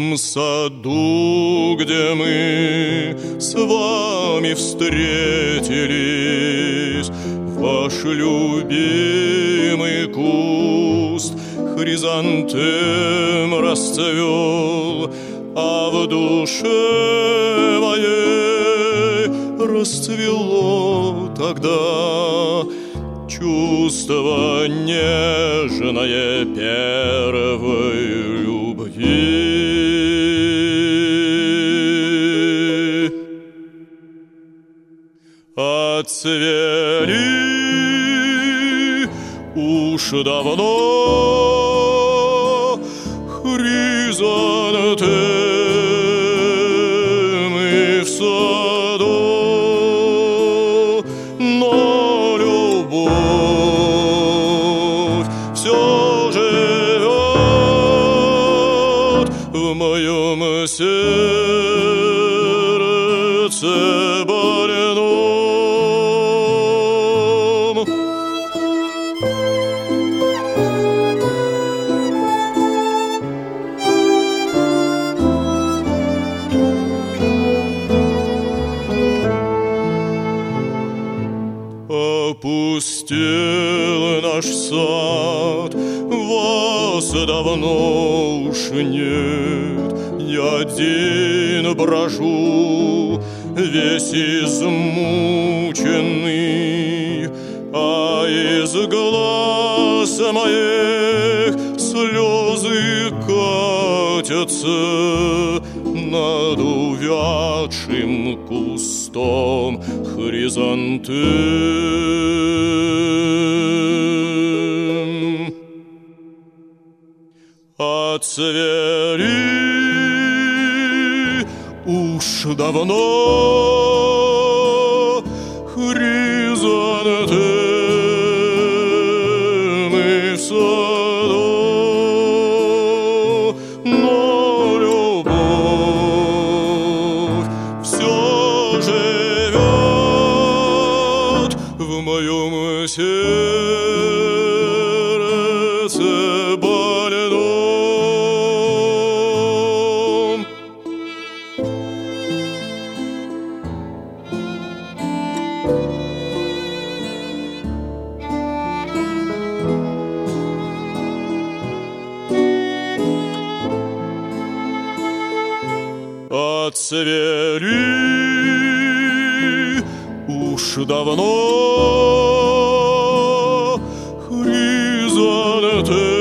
том саду, где мы с вами встретились, ваш любимый куст хризантем расцвел, а в душе моей расцвело тогда чувство нежное первой любви. Отцвели уж давно хризантемы в саду, но любовь все живет в моем сердце больном. Опустел наш сад, вас давно уж нет. Я один брожу, весь измученный, а из глаз моих слезы катятся над увядшим кустом хризантем. Отцвели уж давно хризантемы в саду, но любовь все живет в моем сердце больном. Отцвели уж давно хризантемы